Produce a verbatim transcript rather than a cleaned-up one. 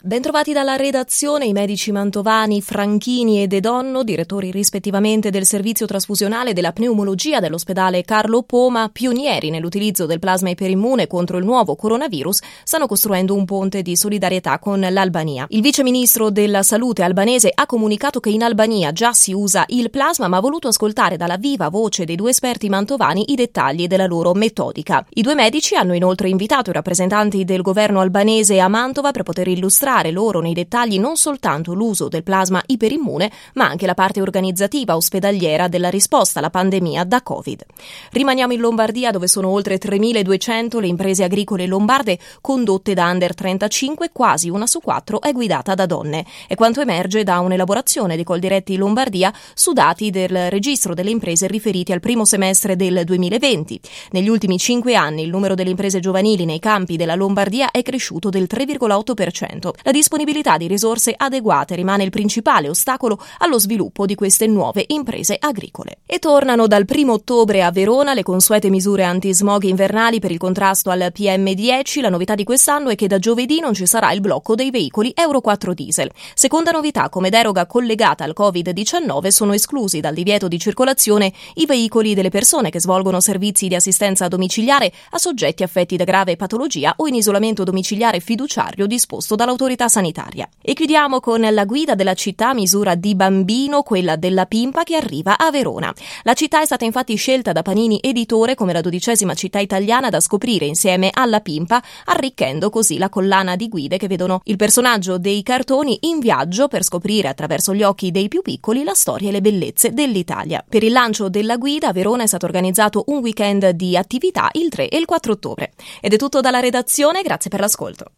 Bentrovati dalla redazione i medici mantovani Franchini e De Donno, direttori rispettivamente del servizio trasfusionale e della pneumologia dell'ospedale Carlo Poma, pionieri nell'utilizzo del plasma iperimmune contro il nuovo coronavirus, stanno costruendo un ponte di solidarietà con l'Albania. Il viceministro della salute albanese ha comunicato che in Albania già si usa il plasma, ma ha voluto ascoltare dalla viva voce dei due esperti mantovani i dettagli della loro metodica. I due medici hanno inoltre invitato i rappresentanti del governo albanese a Mantova per poter illustrare loro nei dettagli non soltanto l'uso del plasma iperimmune, ma anche la parte organizzativa ospedaliera della risposta alla pandemia da Covid. Rimaniamo in Lombardia, dove sono oltre tremiladuecento le imprese agricole lombarde condotte da under trentacinque, quasi una su quattro è guidata da donne. È quanto emerge da un'elaborazione di Coldiretti Lombardia su dati del registro delle imprese riferiti al primo semestre del duemilaventi. Negli ultimi cinque anni il numero delle imprese giovanili nei campi della Lombardia è cresciuto del tre virgola otto per cento. La disponibilità di risorse adeguate rimane il principale ostacolo allo sviluppo di queste nuove imprese agricole. E tornano dal primo ottobre a Verona le consuete misure antismog invernali per il contrasto al P M dieci. La novità di quest'anno è che da giovedì non ci sarà il blocco dei veicoli Euro quattro diesel. Seconda novità, come deroga collegata al covid diciannove sono esclusi dal divieto di circolazione i veicoli delle persone che svolgono servizi di assistenza domiciliare a soggetti affetti da grave patologia o in isolamento domiciliare fiduciario disposto dall'autorità sanitaria. E chiudiamo con la guida della città a misura di bambino, quella della Pimpa, che arriva a Verona. La città è stata infatti scelta da Panini Editore come la dodicesima città italiana da scoprire insieme alla Pimpa, arricchendo così la collana di guide che vedono il personaggio dei cartoni in viaggio per scoprire attraverso gli occhi dei più piccoli la storia e le bellezze dell'Italia. Per il lancio della guida a Verona è stato organizzato un weekend di attività il tre e il quattro ottobre. Ed è tutto dalla redazione, grazie per l'ascolto.